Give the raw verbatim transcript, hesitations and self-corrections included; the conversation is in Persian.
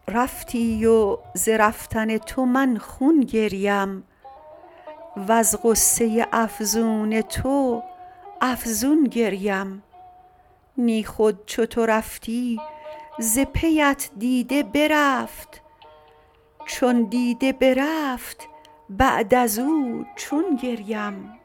رفتی و ز رفتن تو من خون گریم وز غصه افزون تو افزون گریم. نی خود چو تو رفتی ز پیت دیده برفت چون دیده برفت بعد ازو چون گریم.